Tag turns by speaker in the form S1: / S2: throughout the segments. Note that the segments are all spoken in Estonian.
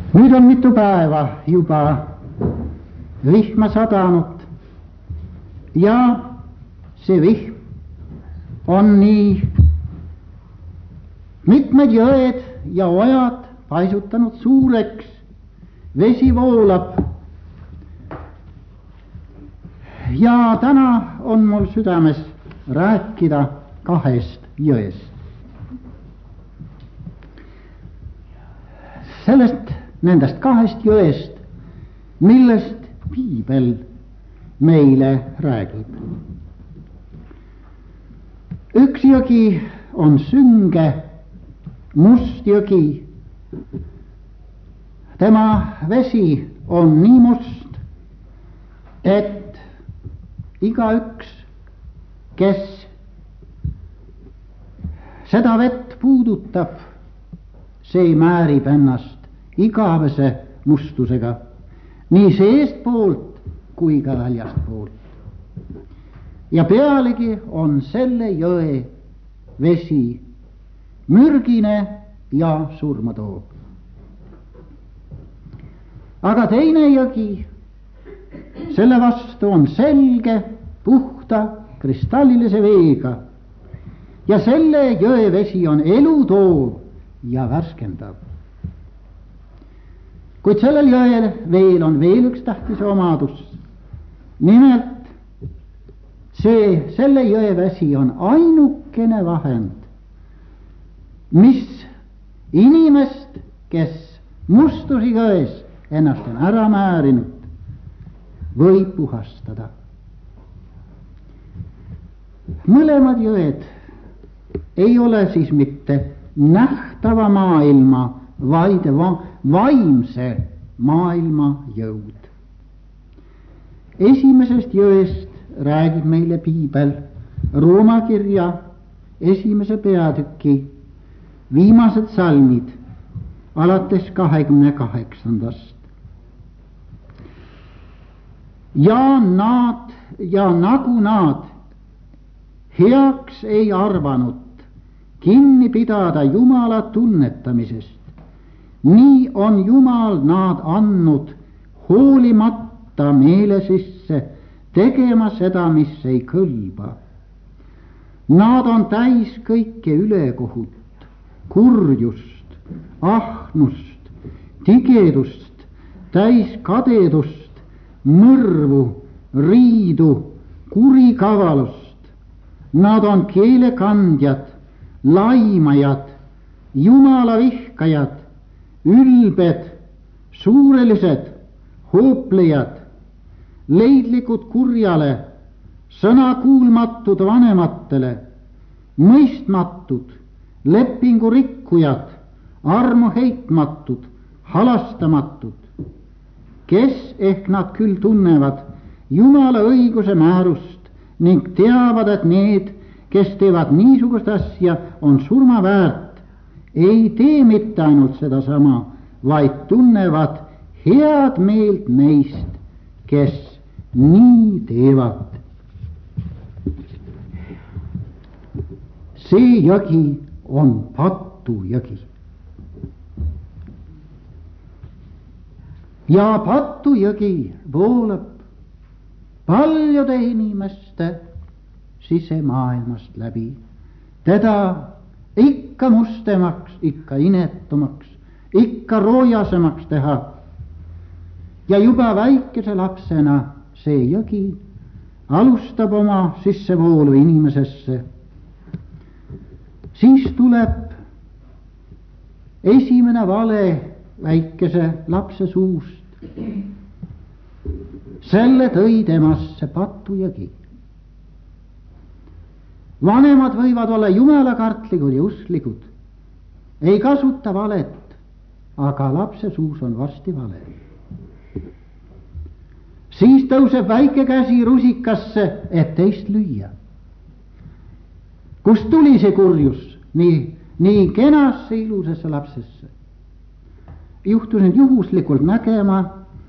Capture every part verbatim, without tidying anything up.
S1: Nüüd on mitu päeva juba vihma sadanud ja see vihm on nii mitmed jõed ja ojad paisutanud suureks, vesi voolab. Ja täna on mul südames rääkida kahest jõest. Sellest, nendest kahest jõest, millest piibel meile räägib. Üks jõgi on sünge, must jõgi. Tema vesi on nii must, et igaüks, kes seda vett puudutab, see määrib ennast igavese mustusega, nii seestpoolt kui ka väljastpoolt. Ja pealegi on selle jõe vesi mürgine ja surma toob. Aga teine jõgi, selle vastu on selge, puhta, kristallilise veega ja selle jõe vesi on elu toov ja värskendav. Kuid sellel jõel veel on veel üks tähtis omadus. Nimelt see, selle jõe vesi on ainukene vahend, mis inimest, kes mustusi jões ennast on ära määrinud, võib puhastada. Mõlemad jõed ei ole siis mitte nähtava maailma, vaid va- vaimse maailma jõud. Esimesest jõest räägib meile piibel Rooma kirja esimese peatüki viimased salmid alates kahekümne kaheksandast. Ja nad ja nagu nad heaks ei arvanud kinni pidada Jumala tunnetamisest, nii on Jumal nad andnud hoolimata meele sisse tegema seda, mis ei kõlba. Nad on täis kõike ülekohut, kurjust, ahnust, tigedust, täis kadedust, mõrvu, riidu, kurikavalust. Nad on keelekandjad, laimajad, Jumala vihkajad, ülbed, suurelised, hooplejad, leidlikud kurjale, sõnakuulmatud vanematele, mõistmatud, lepingu rikkujad, armu heitmatud, halastamatud, kes ehk nad küll tunnevad Jumala õiguse määrust ning teavad, et need, kes teevad niisugust asja, on surma väärt, ei tee mitte ainult sedasama, vaid tunnevad head meelt neist, kes nii teevad. See jõgi on patujõgi. Ja patujõgi voolab paljude inimeste sisemaailmast läbi. Teda ikka mustemaks, ikka inetumaks, ikka roojasemaks teha. Ja juba väikese lapsena see jõgi alustab oma sissevoolu inimesesse. Siis tuleb esimene vale väikese lapse suust. Selle tõi temasse patujõgi. Vanemad võivad olla jumalakartlikud ja usklikud, ei kasuta valet, aga lapse suus on varsti vale. Siis tõuseb väike käsi rusikasse, et teist lüüa. Kust tuli see kurjus nii, nii kenasse ilusesse lapsesse? Juhtusin juhuslikult nägema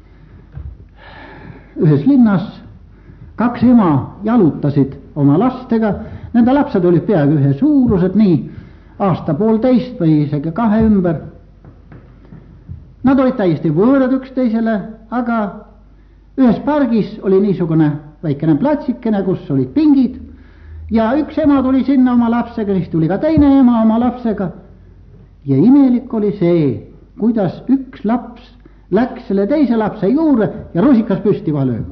S1: ühes linnas, kaks ema jalutasid oma lastega, nende lapsed olid peaaegu ühe suurused, nii aasta poolteist või isegi kahe ümber. Nad olid täiesti võõrad üksteisele, aga ühes pargis oli niisugune väikene platsikene, kus olid pingid ja üks ema tuli sinna oma lapsega, siis tuli ka teine ema oma lapsega. Ja imelik oli see, kuidas üks laps läks selle teise lapse juurde ja rusikas püsti kohe lööma.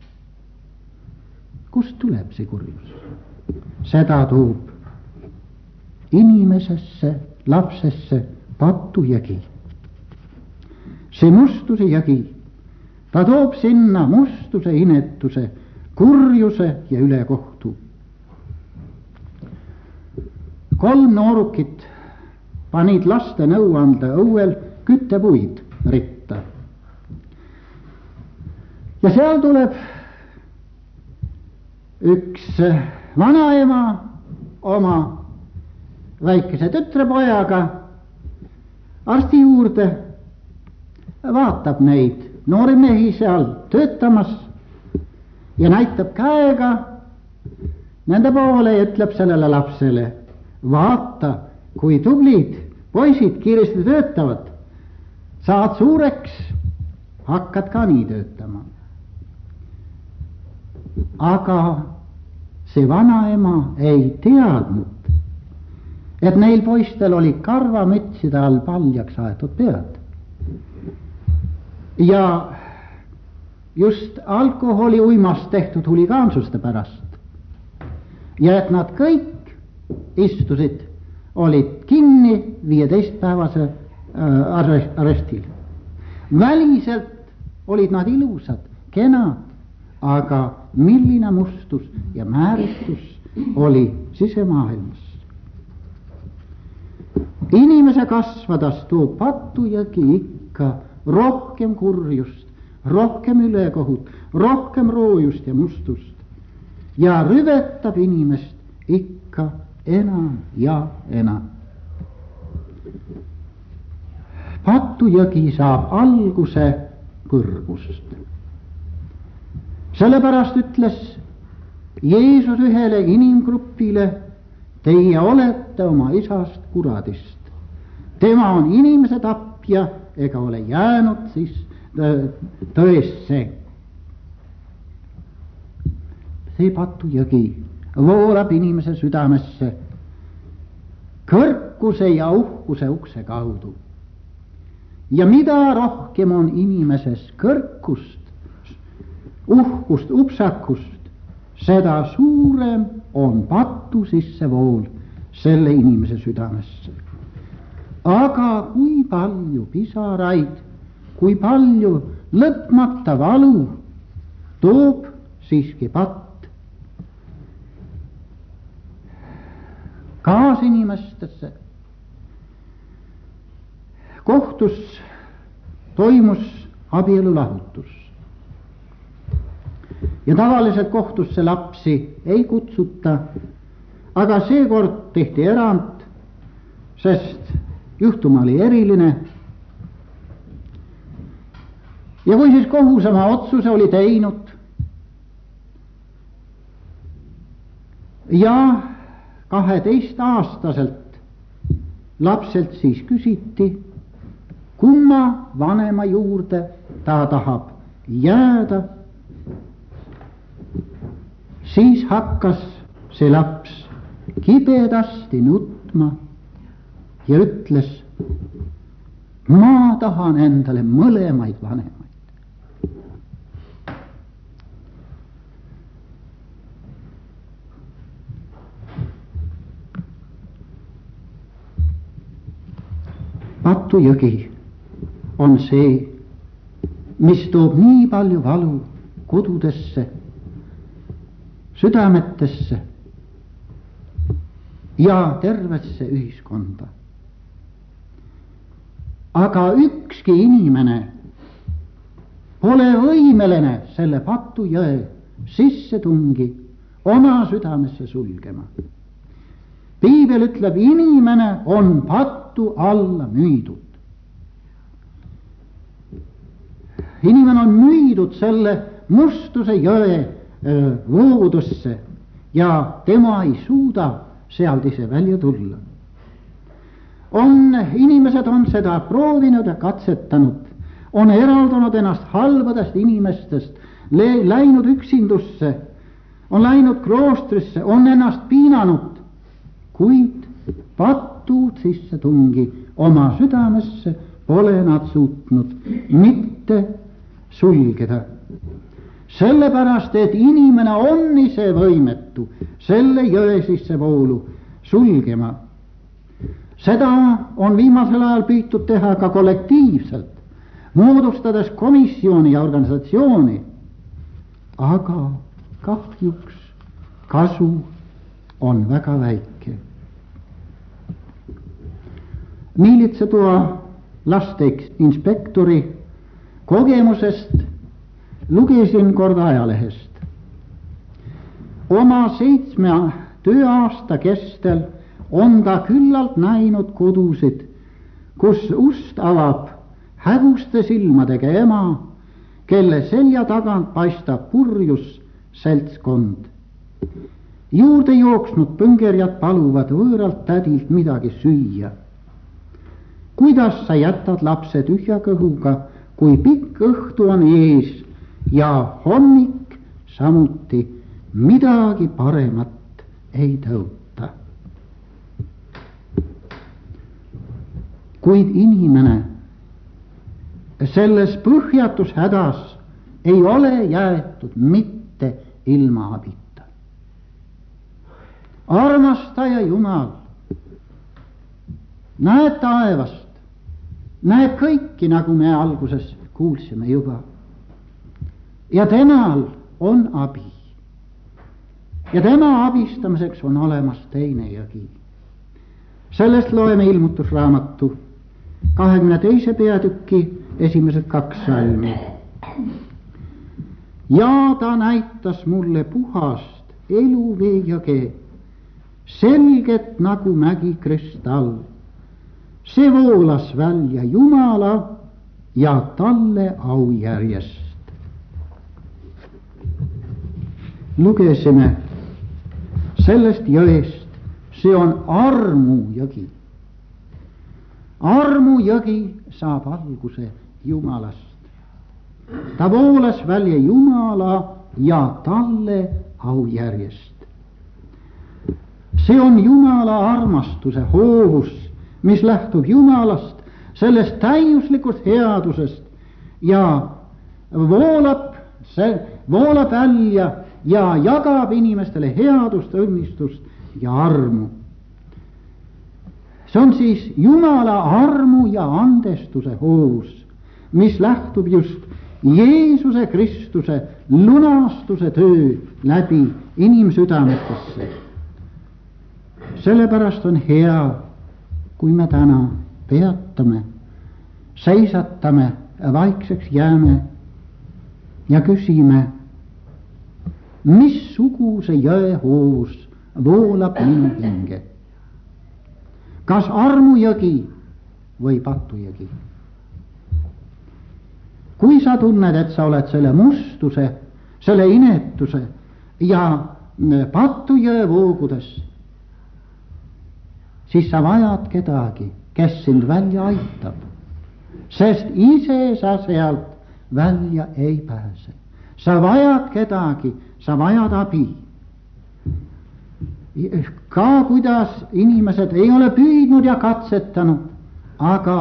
S1: Kust tuleb see kurjus? Seda toob inimesesse, lapsesse patujägi. See mustuse jägi, ta toob sinna mustuse, inetuse, kurjuse ja ülekohtu. Kolm noorukit panid laste nõuande õuel küttepuid ritta. Ja seal tuleb üks vanaema oma väikese tütrepojaga arsti juurde, vaatab neid noori mehi seal töötamas ja näitab käega nende poole ja ütleb sellele lapsele, vaata, kui tublid poisid kiiresti töötavad, saad suureks, hakkad ka nii töötama. Aga see vanaema ei teadnud, et neil poistel oli karvamütside all paljaks aetud pead. Ja just alkoholi uimast tehtud huligaansuste pärast. Ja et nad kõik istusid, olid kinni viieteistpäevase äh, arestil. Väliselt olid nad ilusad, kenad, aga milline mustus ja määritus oli sisemaailmas. Inimese kasvadas toob patujägi ikka rohkem kurjust, rohkem ülekohut, rohkem roojust ja mustust ja rüvetab inimest ikka enam ja enam. Patujägi saab alguse kõrgust. Sellepärast ütles Jeesus ühele inimgrupile, teie olete oma isast kuradist. Tema on inimese tapja ega ole jäänud siis tõesse. See patujägi voolab inimese südamesse kõrkuse ja uhkuse ukse kaudu. Ja mida rohkem on inimeses kõrkust, uhkust, upsakust, seda suurem on patu sissevool selle inimese südamesse. Aga kui palju pisaraid, kui palju lõpmata valu toob siiski patt kaasinimestesse. Kohtus toimus abielulahutus ja tavaliselt kohtusse lapsi ei kutsuta, aga seekord tehti erand, sest juhtum oli eriline. Ja kui siis kohus oma otsuse oli teinud ja kaheteistaastaselt lapselt siis küsiti, kumma vanema juurde ta tahab jääda, siis hakkas see laps kibedasti nutma ja ütles, ma tahan endale mõlemaid vanemaid. Patujõgi on see, mis toob nii palju valu kodudesse, südametesse ja tervesse ühiskonda. Aga ükski inimene pole võimeline selle patujõe sissetungi oma südamesse sulgema. Piibel ütleb, inimene on patu alla müüdud. Inimene on müüdud selle mustuse jõe voodusse ja tema ei suuda sealt ise välja tulla. on, inimesed on seda proovinud ja katsetanud, on eraldunud ennast halbadest inimestest, läinud üksindusse, on läinud kloostrisse, on ennast piinanud, kuid patud sisse tungi oma südamesse pole nad suutnud mitte sulgeda. Sellepärast, et inimene on ise võimetu selle jõe sisse voolu sulgema. Seda on viimasel ajal püütud teha ka kollektiivselt, moodustades komisjoni ja organisatsiooni, aga kahjuks kasu on väga väike. Miilitsatua lasteinspektori kogemusest lugesin kord ajalehest. Oma seitsme tööaasta kestel on ta küllalt näinud kodusid, kus ust avab häguste silmadega ema, kelle selja tagant paistab purjus seltskond. Juurde jooksnud põngerjad paluvad võõralt tädilt midagi süüa. Kuidas sa jätad lapse tühja kõhuga, kui pikk õhtu on ees ja hommik samuti midagi paremat ei tõota. Kuid inimene selles põhjatus hädas ei ole jäetud mitte ilma abita. Armastaja Jumal näeb taevast, näeb kõiki, nagu me alguses kuulsime juba. Ja temal on abi. Ja tema abistamiseks on olemas teine jõgi. Sellest loeme ilmutusraamatu kahekümne teise peatüki esimesed kaks salmi. Ja ta näitas mulle puhast eluveejõge, selget nagu mägi kristall. See voolas välja Jumala ja talle aujärjest. Lugesime sellest jõest, see on armujõgi. Armujõgi saab alguse Jumalast. Ta voolas välja Jumala ja talle aujärjest. See on Jumala armastuse hoovus, mis lähtub Jumalast, sellest täiuslikust headusest ja voolab, see voolab välja ja jagab inimestele headust, õnnistust ja armu. See on siis Jumala armu ja andestuse hoovus, mis lähtub just Jeesuse Kristuse lunastuse töö läbi inimsüdametesse. Sellepärast on hea, kui me täna peatame, seisatame, vaikseks jääme ja küsime, missuguse jõe hoovus voolab minu hinge? Kas armujõgi või patujõgi? Kui sa tunned, et sa oled selle mustuse, selle inetuse ja patujõe voogudes, siis sa vajad kedagi, kes sind välja aitab, sest ise sa sealt välja ei pääse. Sa vajad kedagi, sa vajad abi. Ka kuidas inimesed ei ole püüdnud ja katsetanud, aga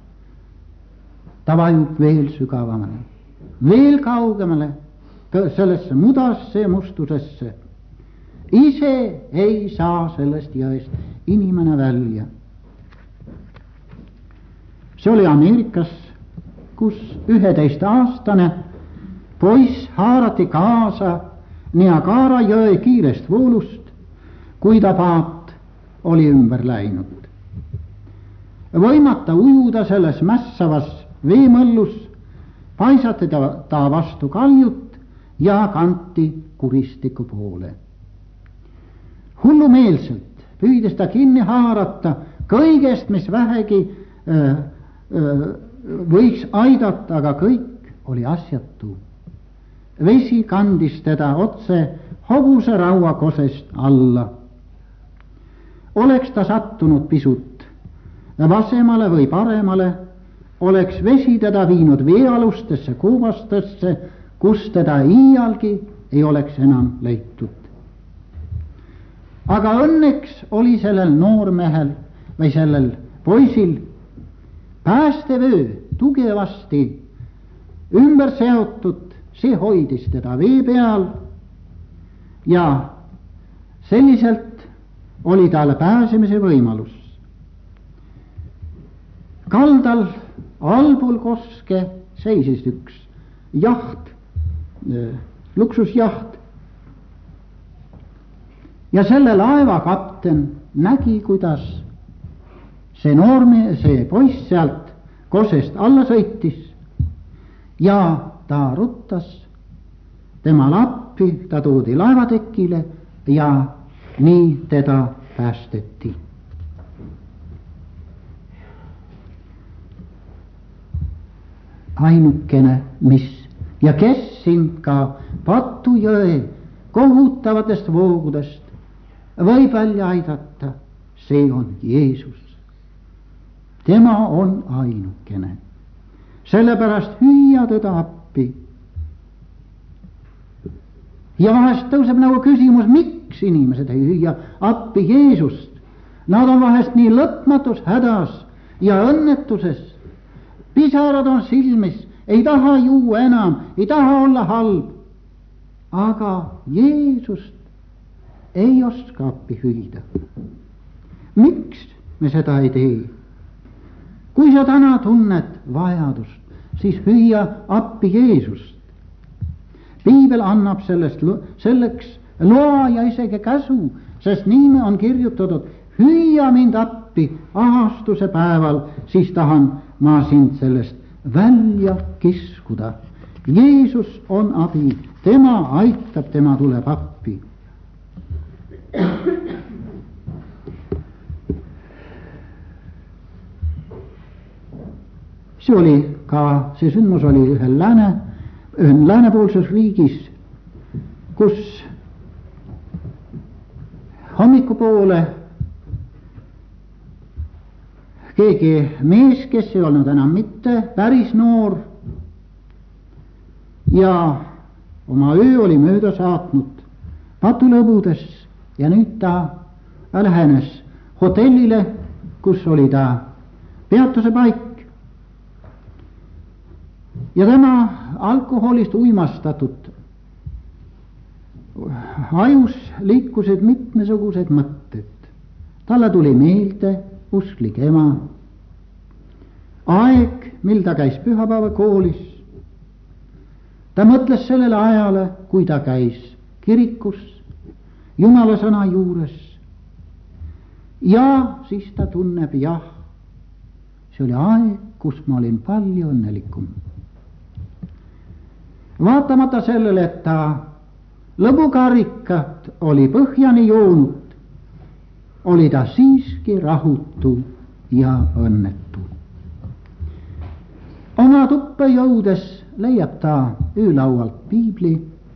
S1: ta vajub veel sügavamale, veel kaugemale sellesse mudasse ja mustusesse. Ise ei saa sellest jõest inimene välja. See oli Ameerikas, kus üheteistaastane poiss haarati kaasa Niagara jõe kiirest voolust, kui ta paat oli ümber läinud. Võimata ujuda selles mässavas veemõllus, paisati ta, ta vastu kaljut ja kanti kuristiku poole. Hullumeelselt püüdis ta kinni haarata kõigest, mis vähegi öö, öö, võiks aidata, aga kõik oli asjatu. Vesi kandis teda otse hobuse rauakosest alla. Oleks ta sattunud pisut vasemale või paremale, oleks vesi teda viinud veealustesse kuumastesse, kus teda iialgi ei oleks enam leitud. aga õnneks oli sellel noormehel või sellel poisil päästevöö tugevasti ümber seotud, see hoidis teda vee peal ja selliselt oli talle pääsemise võimalus. Kaldal allpool koske seisis üks jaht, luksusjaht. Ja selle laeva kapten nägi, kuidas see noorme, see poiss sealt kosest alla sõitis ja ta ruttas temale appi, ta toodi laevatekile ja nii teda päästeti. Ainukene, mis ja kes sind ka Patu jõe kohutavatest voogudest võib välja aidata, see on Jeesus. Tema on ainukene. Sellepärast hüüa teda appi. Ja vahest tõuseb nagu küsimus, miks inimesed ei hüüa appi Jeesust. Nad on vahest nii lõpmatus hädas ja õnnetuses. Pisarad on silmis, ei taha juua enam, ei taha olla halb. Aga Jeesust ei oska appi hüüda. Miks me seda ei tee? Kui sa täna tunned vajadust, siis hüüa appi Jeesust. Piibel annab sellest, selleks loa ja isegi käsu, sest nii on kirjutatud, hüüa mind appi ahastuse päeval, siis tahan ma sind sellest välja kiskuda. Jeesus on abi, tema aitab, tema tuleb appi. See oli ka, see sündmus oli ühel lääne, ühel läänepoolses riigis, kus hommikupoole keegi mees, kes ei olnud enam mitte päris noor ja oma öö oli mööda saatnud patulõbudes ja nüüd ta lähenes hotellile, kus oli ta peatuse paik. Ja tema alkoholist uimastatud ajus liikusid mitmesugused mõtted. Talle tuli meelde usklik ema, aeg, mil ta käis pühapäevakoolis. Ta mõtles sellele ajale, kui ta käis kirikus Jumala sõna juures. Ja siis ta tunneb, jah, see oli aeg, kus ma olin palju õnnelikum. Vaatamata sellele, et ta lõbukarikat oli põhjani joonud, oli ta siiski rahutu ja õnnetu. Oma tuppa jõudes leiab ta öölaualt piibli.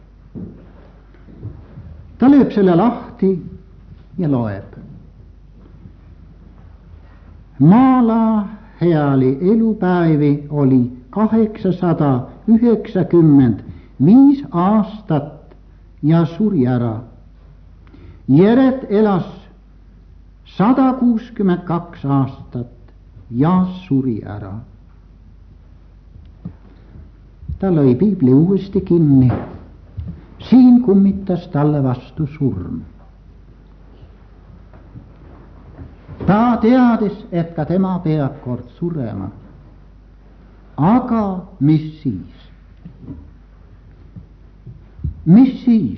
S1: Ta lööb selle lahti ja loeb. Maala heali elupäevi oli kaheksasada üheksakümmend viis aastat ja suri ära. Jeret elas sada kuuskümmend kaks aastat ja suri ära. Ta lõi piibli uuesti kinni. Siin kummitas talle vastu surm. Ta teadis, et ka tema peab kord surema. Aga mis siis? Mis siis?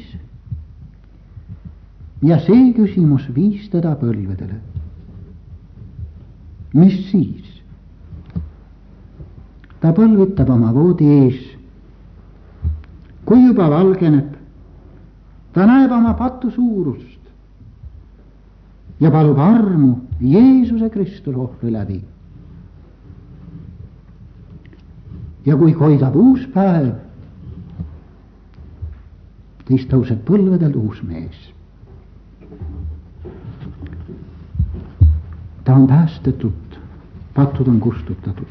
S1: Ja see küsimus viis teda põlvedele. Mis siis? Ta põlvitab oma voodi ees. Kui juba valgeneb, ta näeb oma patu suurust ja palub armu Jeesuse Kristuse ohvri läbi. Ja kui koidab uus päev, siis tõuseb põlvedel uus mees. Ta on päästetud patud on kustutatud.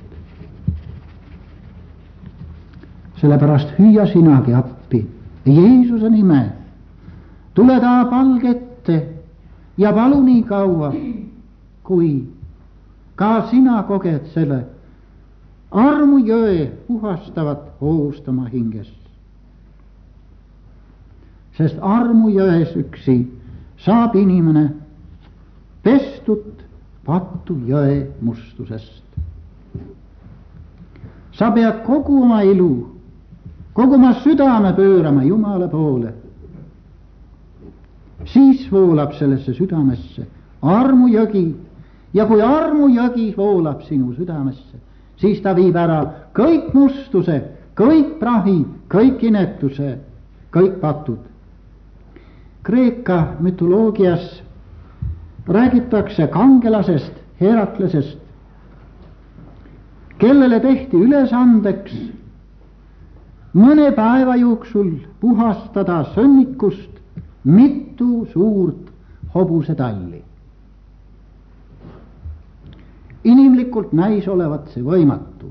S1: Sellepärast hüüa sinagi appi Jeesuse nime, tule ta palge ette ja palu nii kaua, kui ka sina koged selle armujõe puhastavat hoovust oma hinges. Sest armujões üksi saab inimene pestut patu jõe mustusest. Sa pead kogu oma elu, kogu oma südame pöörama Jumala poole. Siis voolab sellesse südamesse armujõgi, ja kui armujõgi voolab sinu südamesse, siis ta viib ära kõik mustuse, kõik prahi, kõik inetuse, kõik patud. Kreeka mütoloogias räägitakse kangelasest, Heraklesest, kellele tehti ülesandeks mõne päeva jooksul puhastada sõnnikust mitu suurt hobusetalli. Inimlikult näis olevat see võimatu.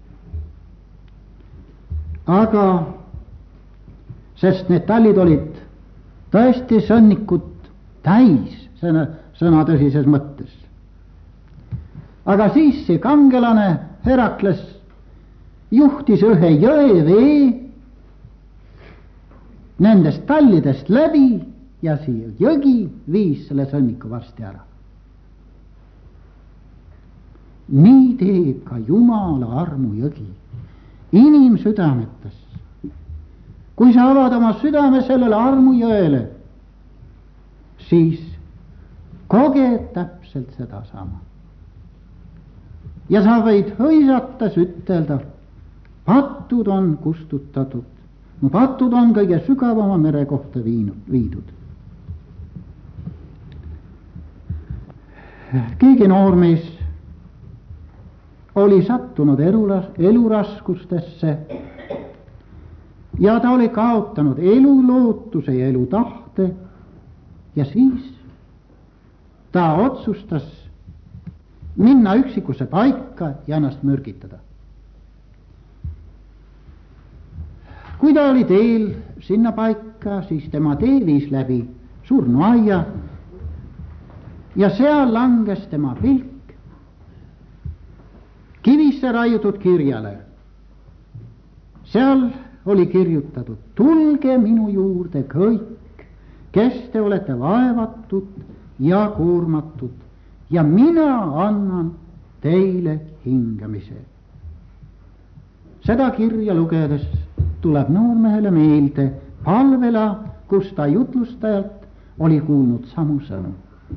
S1: Aga sest need tallid olid tõesti sõnnikut täis, sõna, sõna tõsises mõttes. Aga siis see kangelane Herakles juhtis ühe jõe vee nendest tallidest läbi ja see jõgi viis selle sõnniku varsti ära. Nii teeb ka Jumala armujõgi inimsüdametes. Kui sa avad oma südame sellele armujõele, siis koged täpselt seda sama. Ja sa võid hõisates ütelda, patud on kustutatud, mu patud on kõige sügavama mere kohta viidud. Keegi noormees oli sattunud eluras, eluraskustesse ja ta oli kaotanud elulootuse ja elutahte ja siis ta otsustas minna üksikusse paika ja ennast mürgitada. Kui ta oli teel sinna paika, siis tema tee viis läbi surnuaia ja seal langes tema pilk kivisse raiutud kirjale. Seal oli kirjutatud, tulge minu juurde kõik, kes te olete vaevatud ja koormatud ja mina annan teile hingamise. Seda kirja lugedes tuleb noormehele meelde palvela, kus ta jutlustajalt oli kuulnud samu sõnu.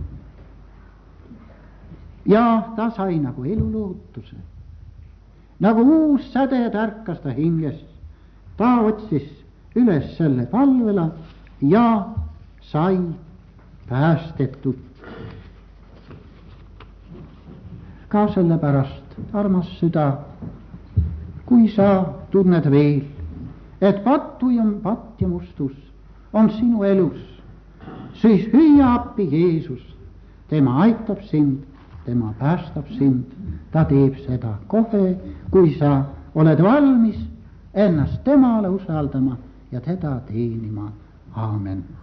S1: Ja ta sai nagu elulootuse. Nagu uus säde tärkas ta hinges, ta otsis üles selle palvela ja sai päästetud. Ka sellepärast, armas süda, kui sa tunned veel, et pattu ja patt ja mustus on sinu elus, siis hüüa appi Jeesus, tema aitab sind, tema päästab sind, ta teeb seda kohe, kui sa oled valmis ennast temale usaldama ja teda teenima. Aamen.